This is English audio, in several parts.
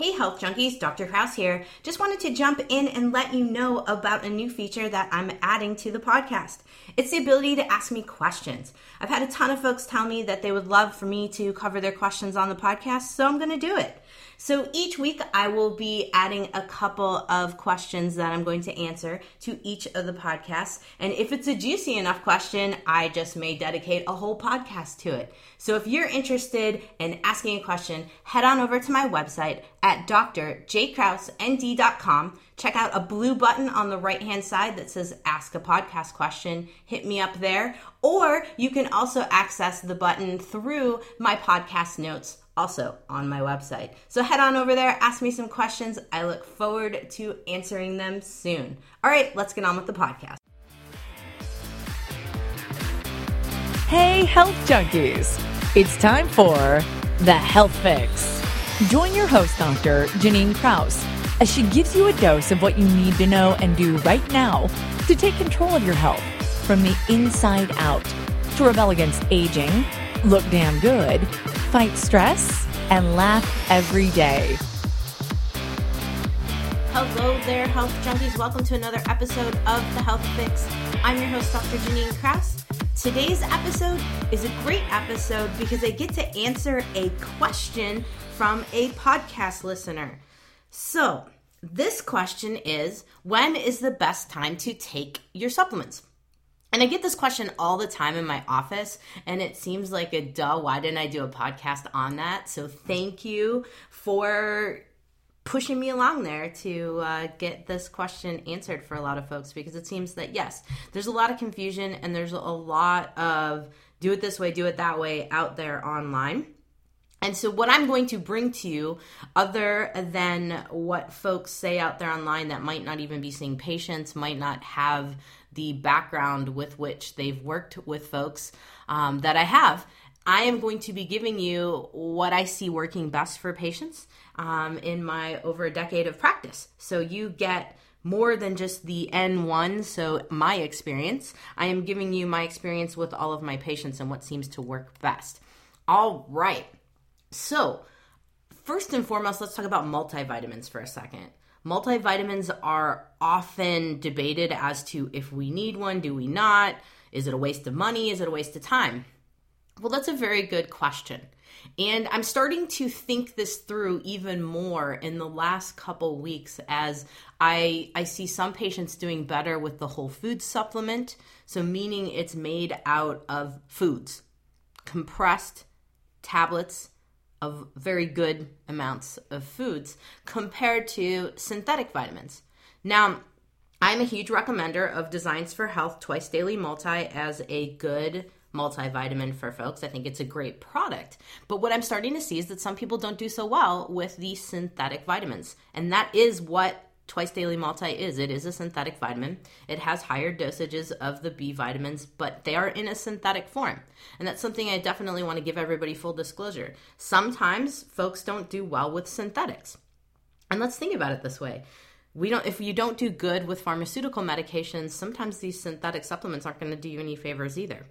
Hey Health Junkies, Dr. Kraus here. Just wanted to jump in and let you know about a new feature that I'm adding to the podcast. It's the ability to ask me questions. I've had a ton of folks tell me that they would love for me to cover their questions on the podcast, so I'm going to do it. So each week I will be adding a couple of questions that I'm going to answer to each of the podcasts. And if it's a juicy enough question, I just may dedicate a whole podcast to it. So if you're interested in asking a question, head on over to my website at drjkrausnd.com. Check out a blue button on the right-hand side that says Ask a Podcast Question. Hit me up there. Or you can also access the button through my podcast notes, also on my website. So head on over there, ask me some questions. I look forward to answering them soon. All right, let's get on with the podcast. Hey, Health Junkies. It's time for The Health Fix. Join your host, Dr. Janine Kraus, as she gives you a dose of what you need to know and do right now to take control of your health from the inside out, to rebel against aging, look damn good, fight stress, and laugh every day. Hello there, Health Junkies. Welcome to another episode of The Health Fix. I'm your host, Dr. Janine Kraus. Today's episode is a great episode because I get to answer a question from a podcast listener. So, this question is, when is the best time to take your supplements? And I get this question all the time in my office, and it seems like a duh, why didn't I do a podcast on that? So thank you for pushing me along there to get this question answered for a lot of folks, because it seems that, yes, there's a lot of confusion and there's a lot of do it this way, do it that way out there online. And so what I'm going to bring to you, other than what folks say out there online that might not even be seeing patients, might not have the background with which they've worked with folks that I have, I am going to be giving you what I see working best for patients in my over a decade of practice. So you get more than just the N1, so my experience. I am giving you my experience with all of my patients and what seems to work best. All right. So, first and foremost, let's talk about multivitamins for a second. Multivitamins are often debated as to if we need one, do we not? Is it a waste of money? Is it a waste of time? Well, that's a very good question. And I'm starting to think this through even more in the last couple weeks as I see some patients doing better with the whole food supplement. So meaning it's made out of foods, compressed tablets of very good amounts of foods compared to synthetic vitamins. Now, I'm a huge recommender of Designs for Health Twice Daily Multi as a good multivitamin for folks. I think it's a great product. But what I'm starting to see is that some people don't do so well with the synthetic vitamins. And that is what Twice Daily Multi is. It is a synthetic vitamin. It has higher dosages of the B vitamins, but they are in a synthetic form. And that's something I definitely want to give everybody full disclosure. Sometimes folks don't do well with synthetics. And let's think about it this way. If you don't do good with pharmaceutical medications, sometimes these synthetic supplements aren't going to do you any favors either.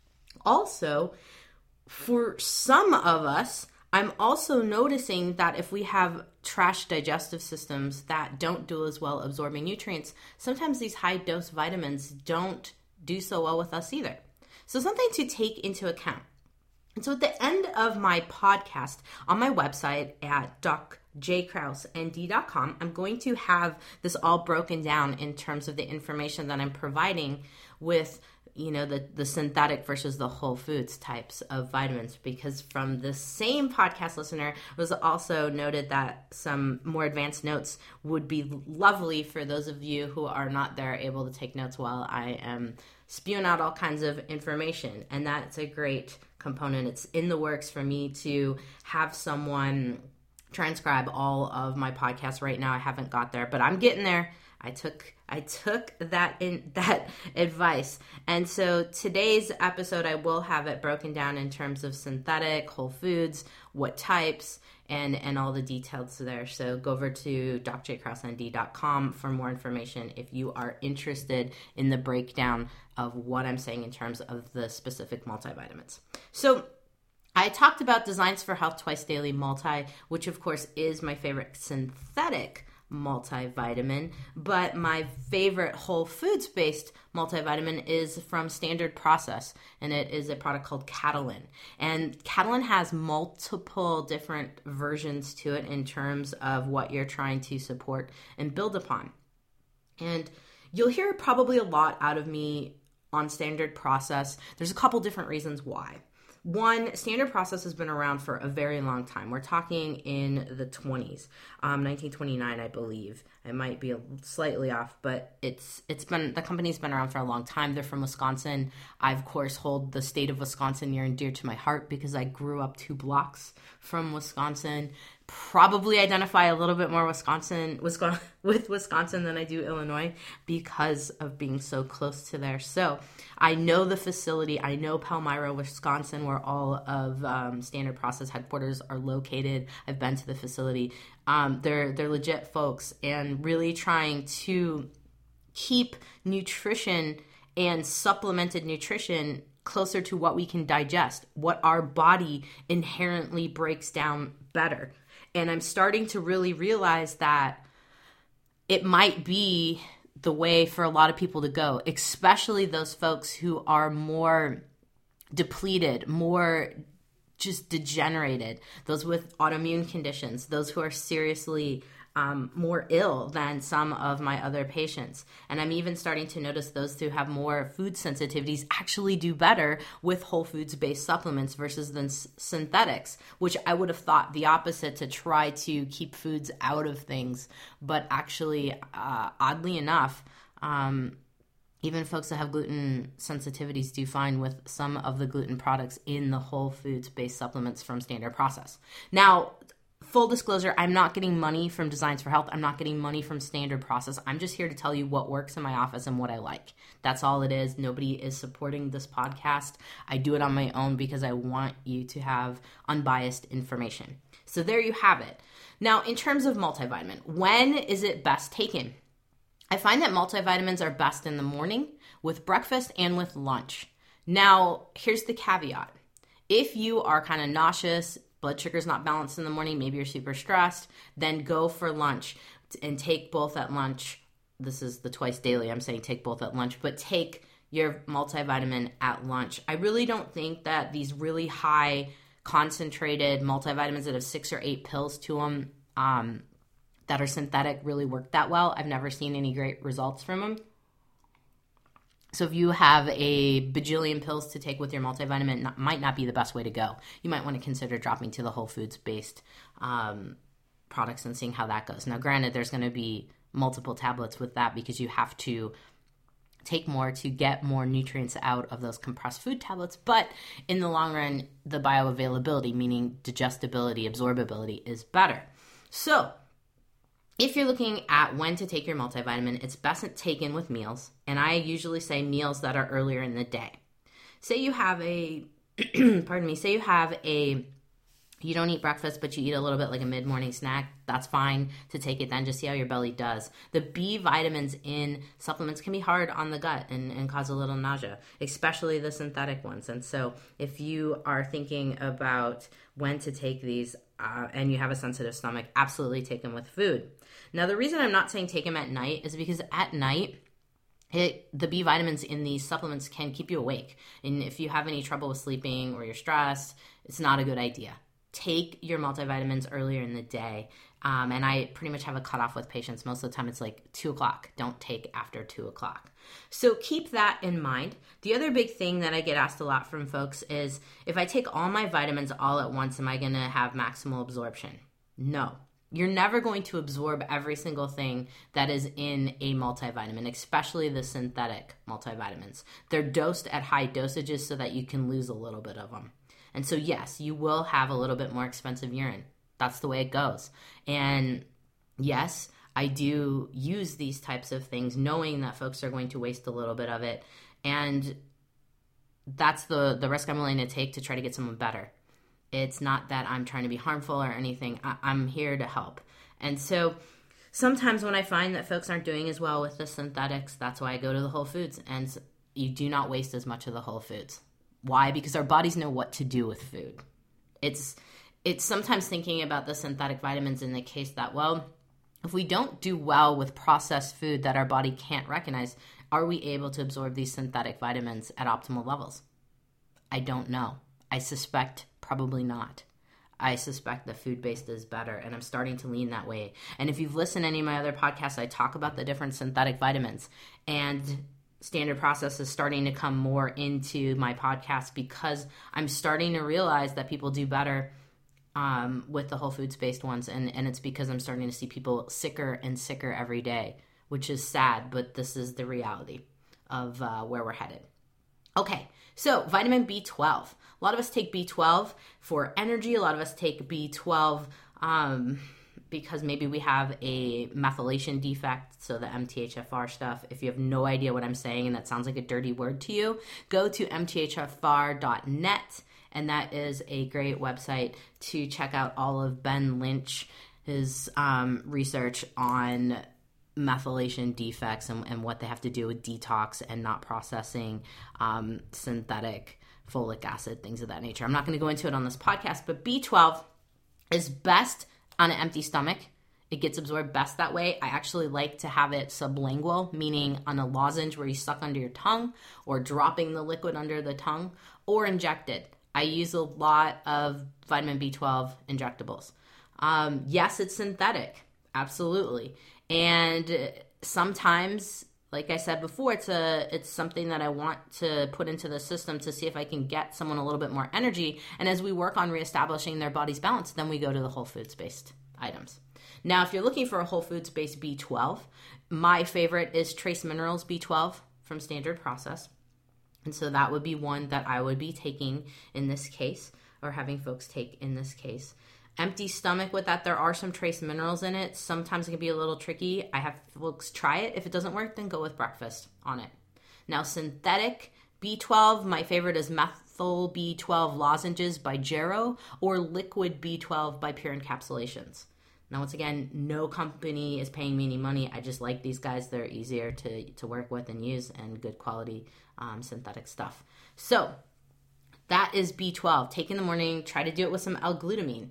Also, for some of us, I'm also noticing that if we have trash digestive systems that don't do as well absorbing nutrients, sometimes these high dose vitamins don't do so well with us either. So something to take into account. And so at the end of my podcast on my website at drjkrausnd.com, I'm going to have this all broken down in terms of the information that I'm providing with the synthetic versus the whole foods types of vitamins, because from the same podcast listener was also noted that some more advanced notes would be lovely for those of you who are not there able to take notes while I am spewing out all kinds of information. And that's a great component. It's in the works for me to have someone transcribe all of my podcasts right now. I haven't got there, but I'm getting there. I took that advice. And so today's episode, I will have it broken down in terms of synthetic, whole foods, what types, and all the details there. So go over to drjkrausnd.com for more information if you are interested in the breakdown of what I'm saying in terms of the specific multivitamins. So I talked about Designs for Health Twice Daily Multi, which of course is my favorite synthetic multivitamin, but my favorite whole foods based multivitamin is from Standard Process, and it is a product called Catalin. And Catalin has multiple different versions to it in terms of what you're trying to support and build upon. And you'll hear probably a lot out of me on Standard Process. There's a couple different reasons why. One, Standard Process has been around for a very long time. We're talking in the 20s, 1929, I believe. I might be slightly off, but the company's been around for a long time. They're from Wisconsin. I, of course, hold the state of Wisconsin near and dear to my heart because I grew up 2 blocks from Wisconsin. Probably identify a little bit more with Wisconsin than I do Illinois because of being so close to there. So I know the facility. I know Palmyra, Wisconsin, where all of Standard Process headquarters are located. I've been to the facility. They're legit folks and really trying to keep nutrition and supplemented nutrition closer to what we can digest, what our body inherently breaks down better. And I'm starting to really realize that it might be the way for a lot of people to go, especially those folks who are more depleted, more just degenerated, those with autoimmune conditions, those who are seriously more ill than some of my other patients. And I'm even starting to notice those who have more food sensitivities actually do better with whole foods-based supplements versus than synthetics, which I would have thought the opposite, to try to keep foods out of things. But actually, oddly enough, even folks that have gluten sensitivities do fine with some of the gluten products in the whole foods-based supplements from Standard Process. Now, full disclosure, I'm not getting money from Designs for Health. I'm not getting money from Standard Process. I'm just here to tell you what works in my office and what I like. That's all it is. Nobody is supporting this podcast. I do it on my own because I want you to have unbiased information. So there you have it. Now, in terms of multivitamin, when is it best taken? I find that multivitamins are best in the morning, with breakfast, and with lunch. Now, here's the caveat. If you are kind of nauseous, blood sugar's not balanced in the morning, maybe you're super stressed, then go for lunch and take both at lunch. This is the twice daily. I'm saying take both at lunch, but take your multivitamin at lunch. I really don't think that these really high concentrated multivitamins that have 6 or 8 pills to them that are synthetic really work that well. I've never seen any great results from them. So if you have a bajillion pills to take with your multivitamin, it might not be the best way to go. You might want to consider dropping to the whole foods-based products and seeing how that goes. Now, granted, there's going to be multiple tablets with that because you have to take more to get more nutrients out of those compressed food tablets. But in the long run, the bioavailability, meaning digestibility, absorbability, is better. So if you're looking at when to take your multivitamin, it's best taken with meals. And I usually say meals that are earlier in the day. Say you have you don't eat breakfast, but you eat a little bit like a mid-morning snack. That's fine to take it then. Just see how your belly does. The B vitamins in supplements can be hard on the gut and cause a little nausea, especially the synthetic ones. And so if you are thinking about when to take these and you have a sensitive stomach, absolutely take them with food. Now, the reason I'm not saying take them at night is because at night, the B vitamins in these supplements can keep you awake. And if you have any trouble with sleeping or you're stressed, it's not a good idea. Take your multivitamins earlier in the day. And I pretty much have a cutoff with patients. Most of the time it's like 2 o'clock. Don't take after 2 o'clock. So keep that in mind. The other big thing that I get asked a lot from folks is, if I take all my vitamins all at once, am I going to have maximal absorption? No. You're never going to absorb every single thing that is in a multivitamin, especially the synthetic multivitamins. They're dosed at high dosages so that you can lose a little bit of them. And so, yes, you will have a little bit more expensive urine. That's the way it goes. And yes, I do use these types of things knowing that folks are going to waste a little bit of it. And that's the risk I'm willing to take to try to get someone better. It's not that I'm trying to be harmful or anything. I'm here to help. And so sometimes when I find that folks aren't doing as well with the synthetics, that's why I go to the whole foods. And you do not waste as much of the whole foods. Why? Because our bodies know what to do with food. It's sometimes thinking about the synthetic vitamins in the case that, well, if we don't do well with processed food that our body can't recognize, are we able to absorb these synthetic vitamins at optimal levels? I don't know. I suspect probably not. I suspect the food-based is better, and I'm starting to lean that way. And if you've listened to any of my other podcasts, I talk about the different synthetic vitamins, and Standard Process is starting to come more into my podcast because I'm starting to realize that people do better with the whole foods-based ones, and it's because I'm starting to see people sicker and sicker every day, which is sad, but this is the reality of where we're headed. Okay, so vitamin B12. A lot of us take B12 for energy. A lot of us take B12 because maybe we have a methylation defect, so the MTHFR stuff. If you have no idea what I'm saying and that sounds like a dirty word to you, go to mthfr.net, and that is a great website to check out all of Ben Lynch's research on methylation defects and what they have to do with detox and not processing synthetic folic acid, things of that nature. I'm not going to go into it on this podcast, but B12 is best on an empty stomach. It gets absorbed best that way. I actually like to have it sublingual, meaning on a lozenge where you suck under your tongue, or dropping the liquid under the tongue, or injected. I use a lot of vitamin B12 injectables. Yes, it's synthetic. Absolutely. And sometimes, like I said before, it's something that I want to put into the system to see if I can get someone a little bit more energy. And as we work on reestablishing their body's balance, then we go to the whole foods-based items. Now, if you're looking for a whole foods-based B12, my favorite is Trace Minerals B12 from Standard Process. And so that would be one that I would be taking in this case, or having folks take in this case. Empty stomach with that, there are some trace minerals in it. Sometimes it can be a little tricky. I have folks try it. If it doesn't work, then go with breakfast on it. Now, synthetic B12, my favorite is methyl B12 lozenges by Jarrow, or liquid B12 by Pure Encapsulations. Now, once again, no company is paying me any money. I just like these guys. They're easier to work with and use, and good quality synthetic stuff. So that is B12. Take in the morning. Try to do it with some L-glutamine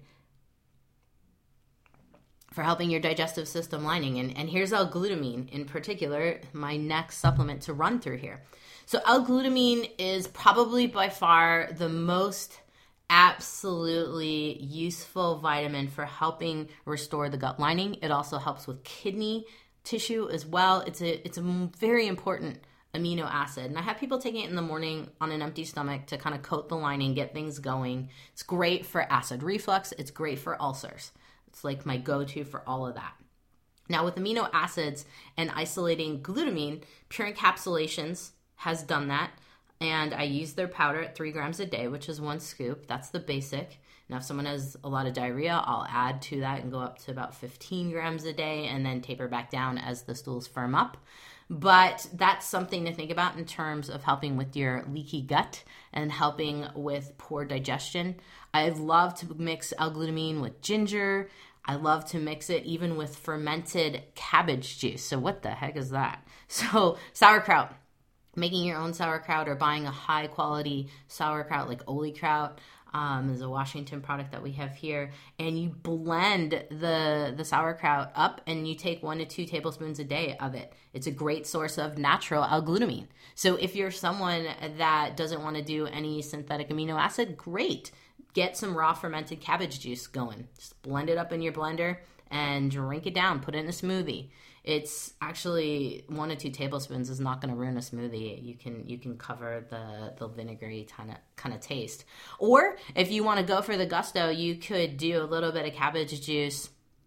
for helping your digestive system lining. And here's L-glutamine in particular, my next supplement to run through here. So L-glutamine is probably by far the most absolutely useful vitamin for helping restore the gut lining. It also helps with kidney tissue as well. It's a very important amino acid. And I have people taking it in the morning on an empty stomach to kind of coat the lining, get things going. It's great for acid reflux. It's great for ulcers. It's like my go-to for all of that. Now, with amino acids and isolating glutamine, Pure Encapsulations has done that. And I use their powder at 3 grams a day, which is 1 scoop. That's the basic. Now, if someone has a lot of diarrhea, I'll add to that and go up to about 15 grams a day and then taper back down as the stools firm up. But that's something to think about in terms of helping with your leaky gut and helping with poor digestion. I love to mix L-glutamine with ginger. I love to mix it even with fermented cabbage juice. So what the heck is that? So sauerkraut. Making your own sauerkraut or buying a high quality sauerkraut like Oli Kraut is a Washington product that we have here, and you blend the sauerkraut up and you take 1 to 2 tablespoons a day of it. It's a great source of natural L-glutamine. So if you're someone that doesn't want to do any synthetic amino acid, great. Get some raw fermented cabbage juice going. Just blend it up in your blender and drink it down. Put it in a smoothie. It's actually 1 to 2 tablespoons is not going to ruin a smoothie. You can cover the vinegary kind of taste. Or if you want to go for the gusto, you could do a little bit of cabbage juice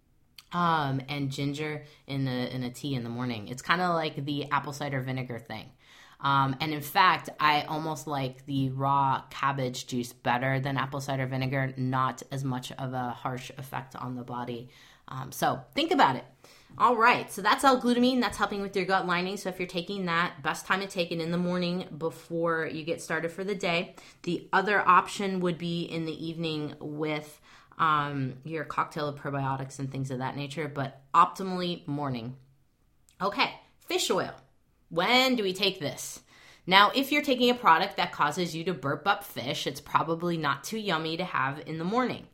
and ginger in a tea in the morning. It's kind of like the apple cider vinegar thing. And in fact, I almost like the raw cabbage juice better than apple cider vinegar. Not as much of a harsh effect on the body. So think about it. All right, so that's L-glutamine. That's helping with your gut lining. So if you're taking that, best time to take it in the morning before you get started for the day. The other option would be in the evening with your cocktail of probiotics and things of that nature, but optimally morning. Okay, fish oil. When do we take this? Now, if you're taking a product that causes you to burp up fish, it's probably not too yummy to have in the morning.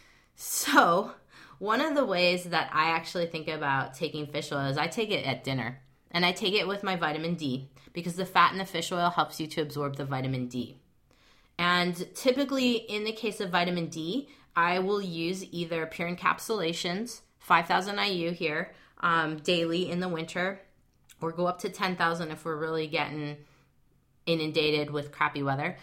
So one of the ways that I actually think about taking fish oil is I take it at dinner, and I take it with my vitamin D because the fat in the fish oil helps you to absorb the vitamin D. And typically in the case of vitamin D, I will use either pure encapsulations, 5,000 IU here, daily in the winter, or go up to 10,000 if we're really getting inundated with crappy weather.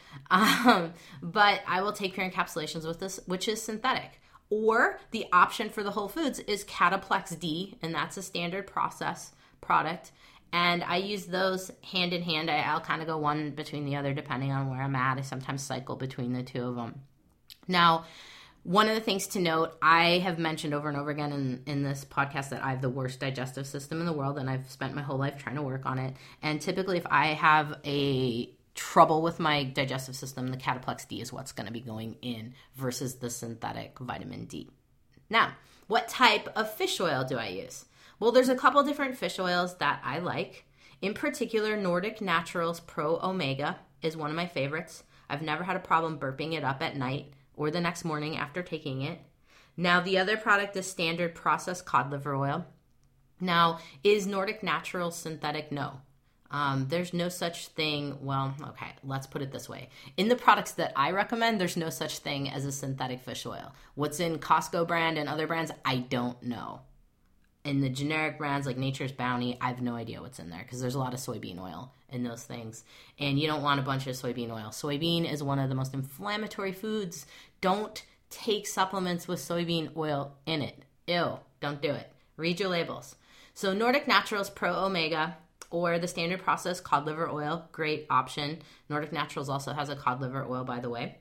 But I will take pure encapsulations with this, which is synthetic. Or the option for the Whole Foods is Cataplex D, and that's a standard process product. And I use those hand in hand. I'll kind of go one between the other depending on where I'm at. I sometimes cycle between the two of them. Now, one of the things to note, I have mentioned over and over again in this podcast that I have the worst digestive system in the world, and I've spent my whole life trying to work on it. And typically if I have a trouble with my digestive system, the Cataplex D is what's going to be going in versus the synthetic vitamin D. Now, what type of fish oil do I use? Well, there's a couple different fish oils that I like. In particular, Nordic Naturals Pro Omega is one of my favorites. I've never had a problem burping it up at night or the next morning after taking it. Now, the other product is standard processed cod liver oil. Now, is Nordic Naturals synthetic? No. There's no such thing. Well, okay, let's put it this way. In the products that I recommend, there's no such thing as a synthetic fish oil. What's in Costco brand and other brands, I don't know. In the generic brands like Nature's Bounty, I have no idea what's in there because there's a lot of soybean oil in those things. And you don't want a bunch of soybean oil. Soybean is one of the most inflammatory foods. Don't take supplements with soybean oil in it. Ew, don't do it. Read your labels. So Nordic Naturals Pro Omega or the standard process cod liver oil, great option. Nordic Naturals also has a cod liver oil, by the way.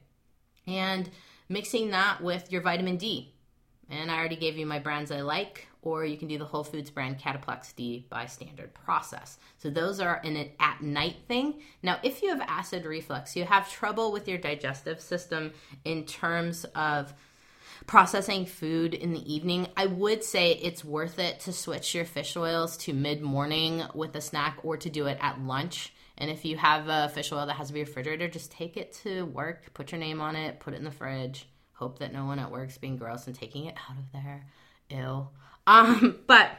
And mixing that with your vitamin D. And I already gave you my brands I like, or you can do the Whole Foods brand Cataplex D by standard process. So those are an at night thing. Now, if you have acid reflux, you have trouble with your digestive system in terms of processing food in the evening, I would say it's worth it to switch your fish oils to mid-morning with a snack or to do it at lunch. And if you have a fish oil that has to be refrigerated, just take it to work, put your name on it, put it in the fridge. Hope that no one at work is being gross and taking it out of there. Ew. But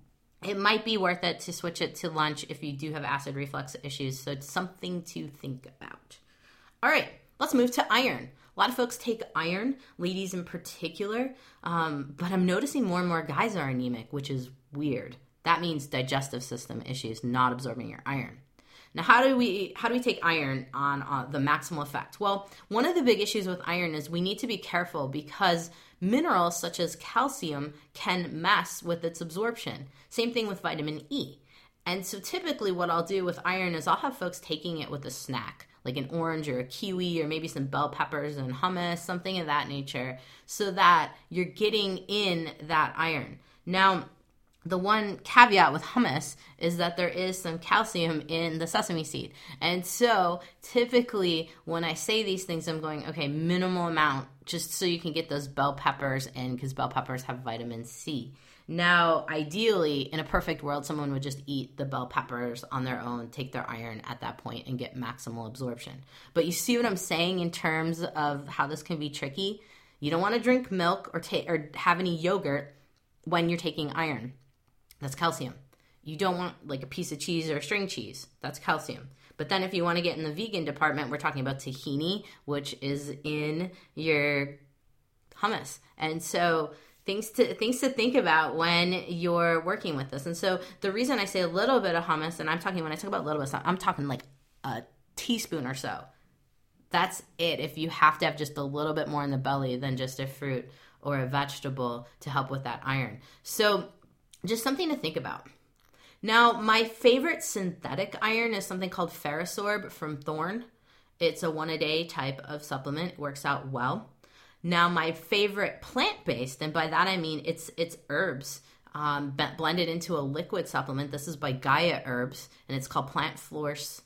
it might be worth it to switch it to lunch if you do have acid reflux issues. So it's something to think about. All right, let's move to iron. A lot of folks take iron, ladies in particular, but I'm noticing more and more guys are anemic, which is weird. That means digestive system issues, not absorbing your iron. Now, how do we take iron on the maximal effect? Well, one of the big issues with iron is we need to be careful because minerals such as calcium can mess with its absorption. Same thing with vitamin E. And so typically what I'll do with iron is I'll have folks taking it with a snack, like an orange or a kiwi or maybe some bell peppers and hummus, something of that nature, so that you're getting in that iron. Now, the one caveat with hummus is that there is some calcium in the sesame seed. And so typically when I say these things, I'm going, okay, minimal amount, just so you can get those bell peppers in because bell peppers have vitamin C. Now, ideally, in a perfect world, someone would just eat the bell peppers on their own, take their iron at that point, and get maximal absorption. But you see what I'm saying in terms of how this can be tricky? You don't want to drink milk or have any yogurt when you're taking iron. That's calcium. You don't want like a piece of cheese or string cheese. That's calcium. But then if you want to get in the vegan department, we're talking about tahini, which is in your hummus. And so things to think about when you're working with this. And so the reason I say a little bit of hummus, and when I talk about a little bit, I'm talking like a teaspoon or so. That's it. If you have to have just a little bit more in the belly than just a fruit or a vegetable to help with that iron. So just something to think about. Now, my favorite synthetic iron is something called Ferrosorb from Thorne. It's a 1-a-day type of supplement. It works out well. Now, my favorite plant-based, and by that I mean it's herbs blended into a liquid supplement. This is by Gaia Herbs, and it's called Plant Force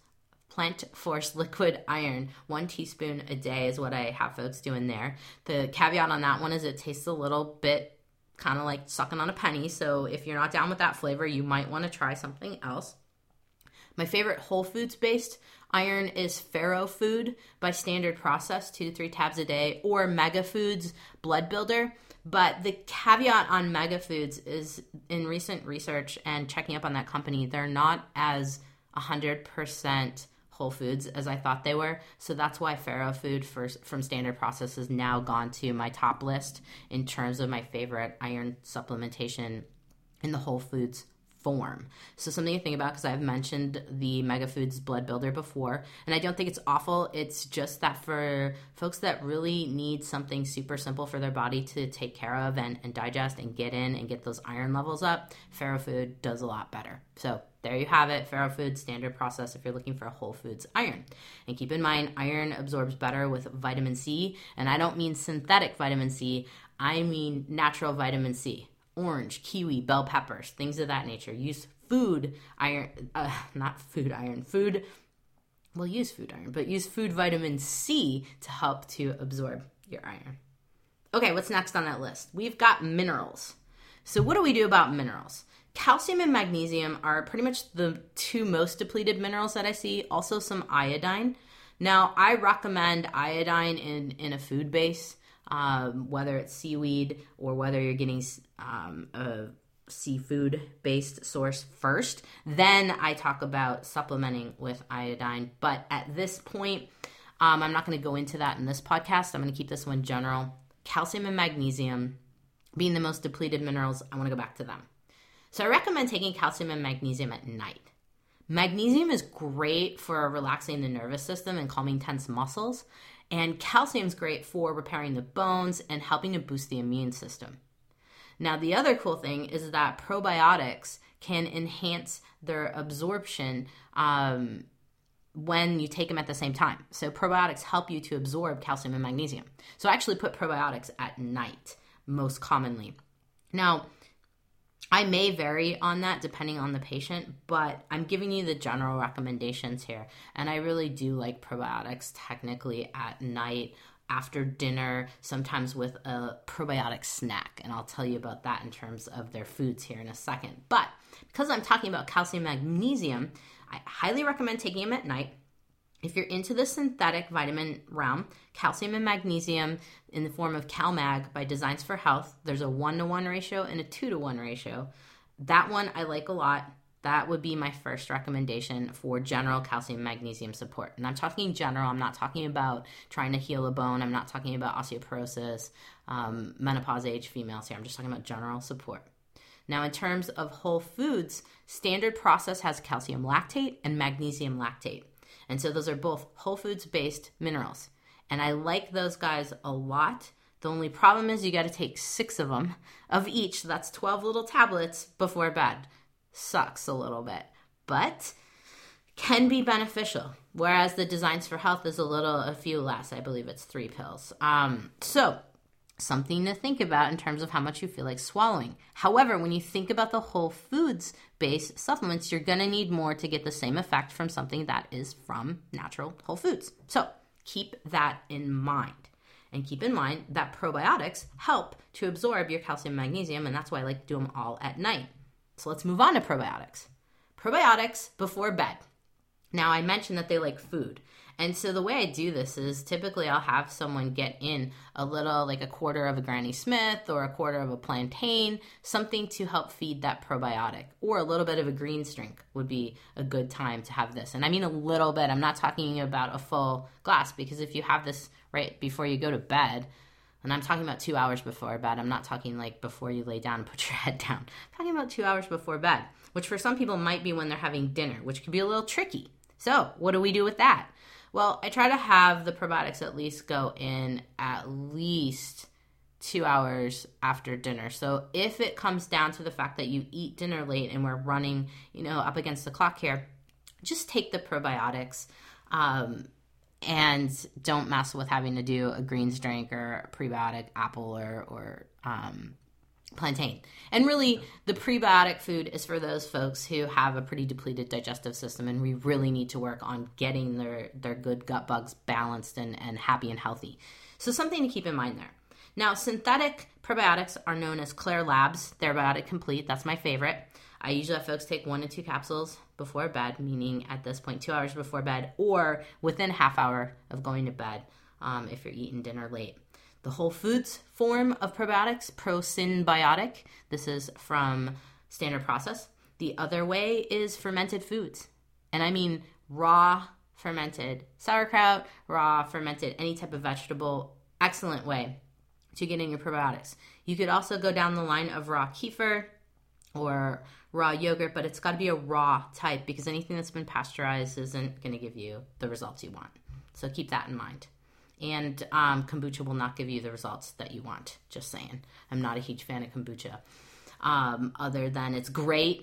Liquid Iron. 1 teaspoon a day is what I have folks doing there. The caveat on that one is it tastes a little bit kind of like sucking on a penny. So if you're not down with that flavor, you might want to try something else. My favorite whole foods based iron is Pharaoh Food by Standard Process, 2 to 3 tabs a day, or Mega Foods Blood Builder. But the caveat on Mega Foods is, in recent research and checking up on that company, they're not as 100% whole foods as I thought they were. So that's why Pharaoh Food from Standard Process has now gone to my top list in terms of my favorite iron supplementation in the whole foods form. So something to think about, because I've mentioned the Mega Foods Blood Builder before, and I don't think it's awful. It's just that for folks that really need something super simple for their body to take care of and digest and get in and get those iron levels up, Pharaoh Food does a lot better. So there you have it, Pharaoh Food Standard Process if you're looking for a whole foods iron. And keep in mind, iron absorbs better with vitamin C, and I don't mean synthetic vitamin C, I mean natural vitamin C. Orange, kiwi, bell peppers, things of that nature. Use food iron, use food iron, but use food vitamin C to help to absorb your iron. Okay, what's next on that list? We've got minerals. So what do we do about minerals? Calcium and magnesium are pretty much the two most depleted minerals that I see. Also some iodine. Now, I recommend iodine in a food base. Whether it's seaweed or whether you're getting a seafood-based source first. Then I talk about supplementing with iodine. But at this point, I'm not going to go into that in this podcast. I'm going to keep this one general. Calcium and magnesium being the most depleted minerals, I want to go back to them. So I recommend taking calcium and magnesium at night. Magnesium is great for relaxing the nervous system and calming tense muscles. And calcium is great for repairing the bones and helping to boost the immune system. Now, the other cool thing is that probiotics can enhance their absorption when you take them at the same time. So probiotics help you to absorb calcium and magnesium. So I actually put probiotics at night most commonly. Now, I may vary on that depending on the patient, but I'm giving you the general recommendations here. And I really do like probiotics technically at night, after dinner, sometimes with a probiotic snack. And I'll tell you about that in terms of their foods here in a second. But because I'm talking about calcium and magnesium, I highly recommend taking them at night. If you're into the synthetic vitamin realm, calcium and magnesium in the form of CalMag by Designs for Health, there's a 1-to-1 ratio and a 2-to-1 ratio. That one I like a lot. That would be my first recommendation for general calcium magnesium support. And I'm talking general. I'm not talking about trying to heal a bone. I'm not talking about osteoporosis, menopause age females here. I'm just talking about general support. Now, in terms of whole foods, Standard Process has calcium lactate and magnesium lactate. And so those are both whole foods based minerals. And I like those guys a lot. The only problem is you got to take 6 of them of each. So that's 12 little tablets before bed. Sucks a little bit, but can be beneficial. Whereas the Designs for Health is a few less. I believe it's 3 pills. So something to think about in terms of how much you feel like swallowing. However, when you think about the whole foods-based supplements, you're going to need more to get the same effect from something that is from natural whole foods. So keep that in mind. And keep in mind that probiotics help to absorb your calcium and magnesium, and that's why I like to do them all at night. So let's move on to probiotics. Probiotics before bed. Now, I mentioned that they like food. And so the way I do this is typically I'll have someone get in a little, like a quarter of a Granny Smith or a quarter of a plantain, something to help feed that probiotic. Or a little bit of a greens drink would be a good time to have this. And I mean a little bit. I'm not talking about a full glass, because if you have this right before you go to bed, and I'm talking about 2 hours before bed. I'm not talking like before you lay down and put your head down. I'm talking about 2 hours before bed, which for some people might be when they're having dinner, which could be a little tricky. So what do we do with that? Well, I try to have the probiotics at least go in at least 2 hours after dinner. So if it comes down to the fact that you eat dinner late and we're running, up against the clock here, just take the probiotics. And don't mess with having to do a greens drink or a prebiotic apple or plantain. And really, the prebiotic food is for those folks who have a pretty depleted digestive system, and we really need to work on getting their good gut bugs balanced and happy and healthy. So something to keep in mind there. Now, synthetic probiotics are known as Claire Labs Therabiotic Complete. That's my favorite. I usually have folks take 1 to 2 capsules before bed, meaning at this point 2 hours before bed or within a half hour of going to bed if you're eating dinner late. The Whole Foods form of probiotics, ProSynbiotic. This is from Standard Process. The other way is fermented foods. And I mean raw fermented sauerkraut, raw fermented any type of vegetable. Excellent way to get in your probiotics. You could also go down the line of raw kefir or raw yogurt, but it's got to be a raw type because anything that's been pasteurized isn't going to give you the results you want. So keep that in mind. And kombucha will not give you the results that you want. Just saying. I'm not a huge fan of kombucha. Other than it's great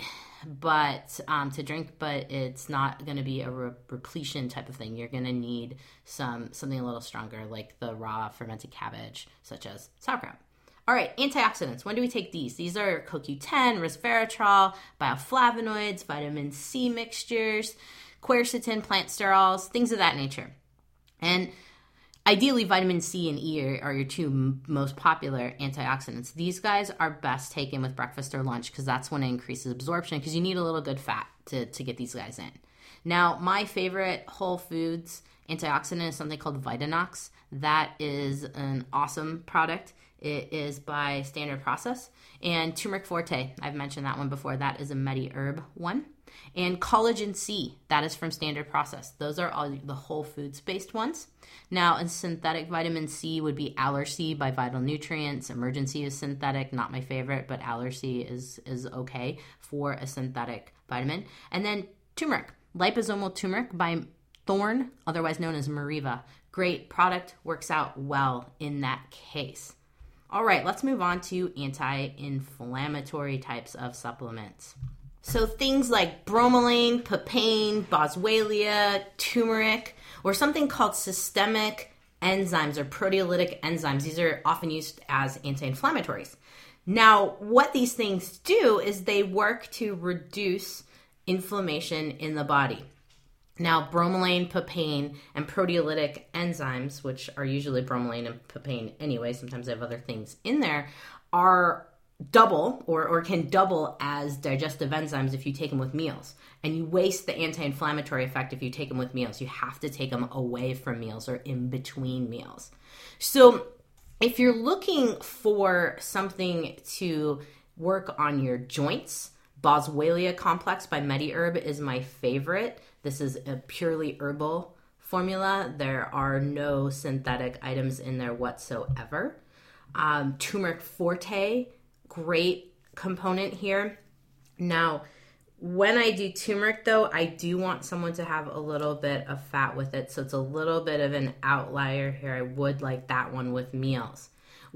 but to drink, but it's not going to be a repletion type of thing. You're going to need something a little stronger, like the raw fermented cabbage, such as sauerkraut. All right, antioxidants. When do we take these? These are CoQ10, resveratrol, bioflavonoids, vitamin C mixtures, quercetin, plant sterols, things of that nature. And ideally, vitamin C and E are your two most popular antioxidants. These guys are best taken with breakfast or lunch because that's when it increases absorption because you need a little good fat to get these guys in. Now, my favorite Whole Foods antioxidant is something called Vitanox. That is an awesome product. It is by Standard Process. And Turmeric Forte, I've mentioned that one before. That is a MediHerb one. And Collagen C, that is from Standard Process. Those are all the Whole Foods-based ones. Now, a synthetic vitamin C would be Allercy by Vital Nutrients. Emergency is synthetic, not my favorite, but Allercy is okay for a synthetic vitamin. And then turmeric, liposomal turmeric by Thorne, otherwise known as Meriva. Great product, works out well in that case. All right, let's move on to anti-inflammatory types of supplements. So things like bromelain, papain, boswellia, turmeric, or something called systemic enzymes or proteolytic enzymes. These are often used as anti-inflammatories. Now, what these things do is they work to reduce inflammation in the body. Now, bromelain, papain, and proteolytic enzymes, which are usually bromelain and papain anyway, sometimes they have other things in there, are double or can double as digestive enzymes if you take them with meals. And you waste the anti-inflammatory effect if you take them with meals. You have to take them away from meals or in between meals. So if you're looking for something to work on your joints, Boswellia Complex by MediHerb is my favorite. This is a purely herbal formula. There are no synthetic items in there whatsoever. Turmeric Forte, great component here. Now, when I do turmeric, though, I do want someone to have a little bit of fat with it. So it's a little bit of an outlier here. I would like that one with meals.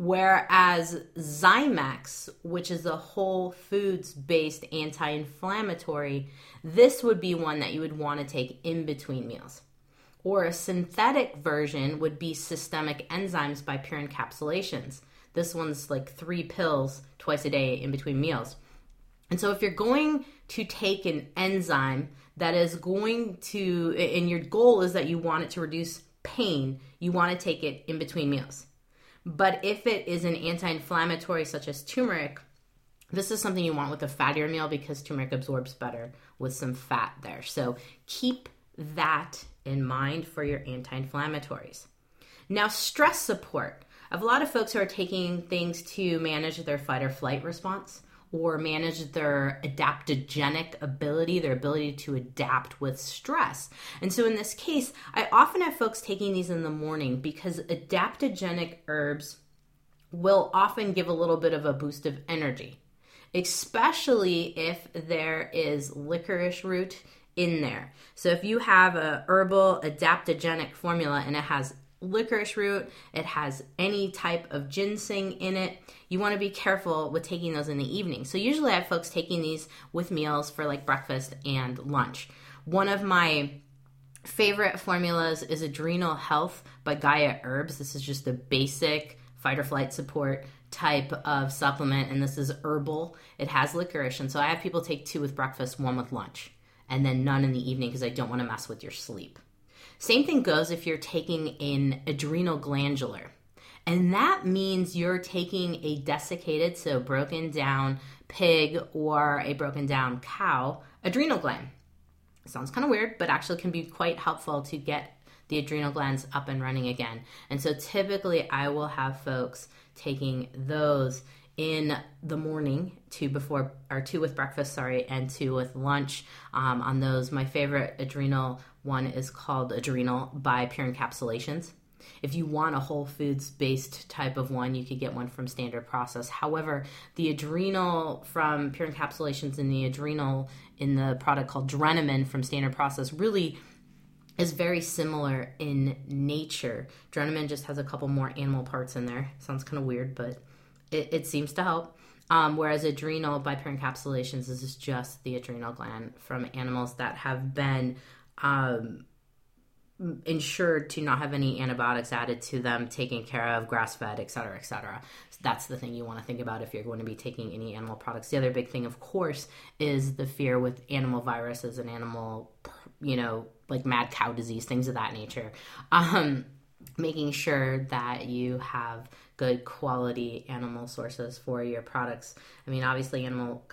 Whereas Zymex, which is a Whole Foods-based anti-inflammatory, this would be one that you would want to take in between meals. Or a synthetic version would be Systemic Enzymes by Pure Encapsulations. This one's like 3 pills twice a day in between meals. And so if you're going to take an enzyme that is going to, and your goal is that you want it to reduce pain, you want to take it in between meals. But if it is an anti-inflammatory such as turmeric, this is something you want with a fattier meal because turmeric absorbs better with some fat there. So keep that in mind for your anti-inflammatories. Now, stress support. I have a lot of folks who are taking things to manage their fight or flight response or manage their adaptogenic ability, their ability to adapt with stress. And so in this case, I often have folks taking these in the morning because adaptogenic herbs will often give a little bit of a boost of energy, especially if there is licorice root in there. So if you have a herbal adaptogenic formula and it has licorice root, it has any type of ginseng in it, you want to be careful with taking those in the evening. So usually I have folks taking these with meals for like breakfast and lunch. One of my favorite formulas is Adrenal Health by Gaia Herbs. This is just a basic fight or flight support type of supplement, and this is herbal. It has licorice, and so I have people take 2 with breakfast, 1 with lunch, and then none in the evening because I don't want to mess with your sleep. Same thing goes if you're taking an adrenal glandular. And that means you're taking a desiccated, so broken down pig or a broken down cow adrenal gland. Sounds kind of weird, but actually can be quite helpful to get the adrenal glands up and running again. And so typically I will have folks taking those in the morning, two with breakfast, and two with lunch. On those, my favorite adrenal one is called Adrenal by Pure Encapsulations. If you want a whole foods based type of one, you could get one from Standard Process. However, the adrenal from Pure Encapsulations and the adrenal in the product called Drenamin from Standard Process really is very similar in nature. Drenamin just has a couple more animal parts in there. Sounds kind of weird, but it seems to help. Whereas Adrenal by Pure Encapsulations is just the adrenal gland from animals that have been ensured to not have any antibiotics added to them, taken care of, grass-fed, et cetera, et cetera. So that's the thing you want to think about if you're going to be taking any animal products. The other big thing, of course, is the fear with animal viruses and animal, like mad cow disease, things of that nature. Making sure that you have good quality animal sources for your products. I mean, obviously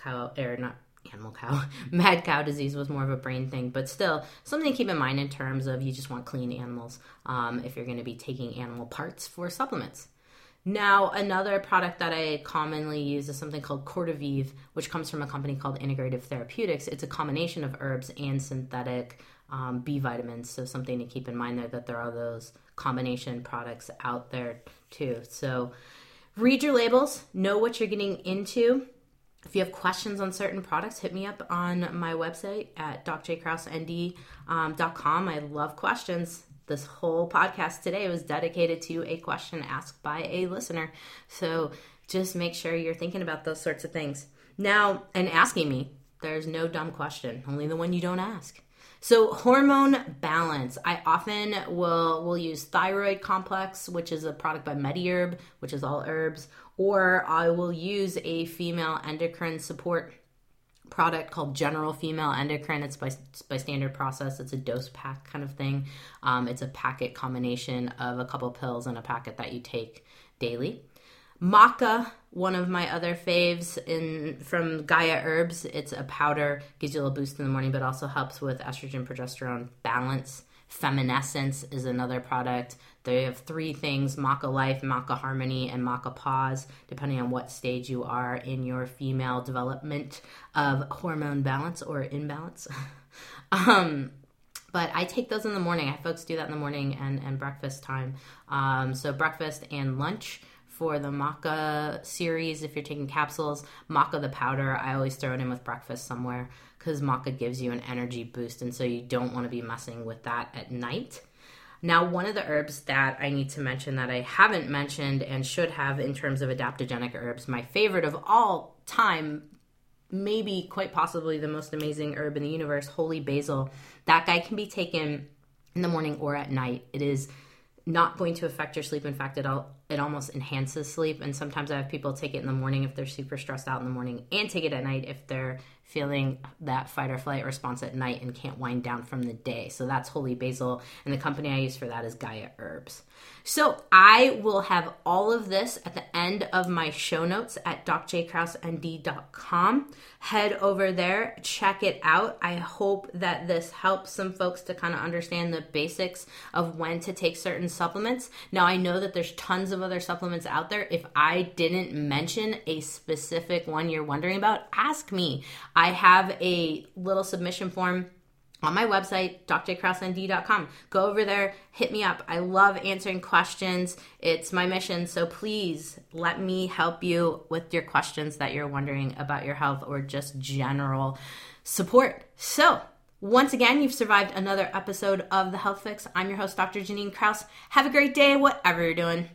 mad cow disease was more of a brain thing, but still something to keep in mind in terms of you just want clean animals if you're going to be taking animal parts for supplements. Now, another product that I commonly use is something called Cordavive, which comes from a company called Integrative Therapeutics. It's a combination of herbs and synthetic B vitamins, so something to keep in mind there, that there are those combination products out there too. So read your labels, know what you're getting into. If you have questions on certain products, hit me up on my website at drkrausend.com. I love questions. This whole podcast today was dedicated to a question asked by a listener. So just make sure you're thinking about those sorts of things. Now, and asking me, there's no dumb question, only the one you don't ask. So hormone balance. I often will use Thyroid Complex, which is a product by MediHerb, which is all herbs, or I will use a female endocrine support product called General Female Endocrine. It's by Standard Process. It's a dose pack kind of thing. It's a packet combination of a couple pills and a packet that you take daily. Maca, one of my other faves from Gaia Herbs. It's a powder, gives you a little boost in the morning, but also helps with estrogen, progesterone balance. Feminescence is another product. They have three things: Maca Life, Maca Harmony, and Maca Pause, depending on what stage you are in your female development of hormone balance or imbalance. But I take those in the morning. I have folks do that in the morning and breakfast time. So breakfast and lunch. For the Maca series, if you're taking capsules, Maca the powder, I always throw it in with breakfast somewhere because Maca gives you an energy boost, and so you don't want to be messing with that at night. Now, one of the herbs that I need to mention that I haven't mentioned and should have in terms of adaptogenic herbs, my favorite of all time, maybe quite possibly the most amazing herb in the universe, holy basil. That guy can be taken in the morning or at night. It is not going to affect your sleep. In fact, it almost enhances sleep. And sometimes I have people take it in the morning if they're super stressed out in the morning, and take it at night if they're feeling that fight or flight response at night and can't wind down from the day. So that's holy basil. And the company I use for that is Gaia Herbs. So I will have all of this at the end of my show notes at drkrausend.com. Head over there, check it out. I hope that this helps some folks to kind of understand the basics of when to take certain supplements. Now, I know that there's tons of other supplements out there. If I didn't mention a specific one you're wondering about, ask me. I have a little submission form on my website, drkrausend.com. Go over there, hit me up. I love answering questions. It's my mission. So please let me help you with your questions that you're wondering about your health or just general support. So once again, you've survived another episode of The Health Fix. I'm your host, Dr. Janine Kraus. Have a great day, whatever you're doing.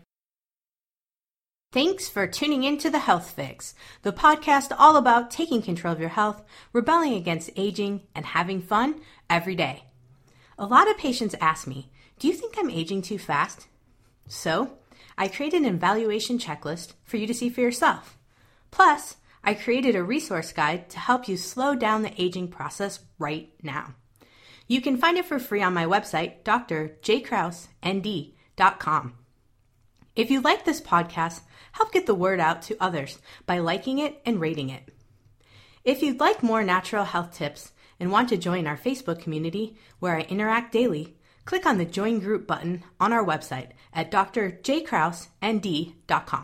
Thanks for tuning in to The Health Fix, the podcast all about taking control of your health, rebelling against aging, and having fun every day. A lot of patients ask me, do you think I'm aging too fast? So, I created an evaluation checklist for you to see for yourself. Plus, I created a resource guide to help you slow down the aging process right now. You can find it for free on my website, drjkrausend.com. If you like this podcast, help get the word out to others by liking it and rating it. If you'd like more natural health tips and want to join our Facebook community where I interact daily, click on the Join Group button on our website at drjkrausnd.com.